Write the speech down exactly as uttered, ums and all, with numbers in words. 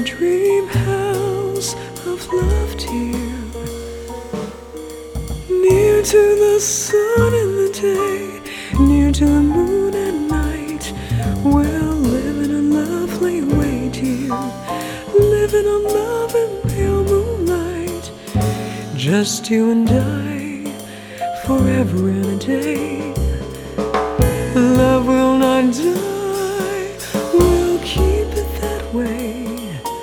Dream house of love, dear, near to the sun in the day, near to the moon at night. We'll live in a lovely way, dear, living on love and pale moonlight. Just you and I, forever and a day.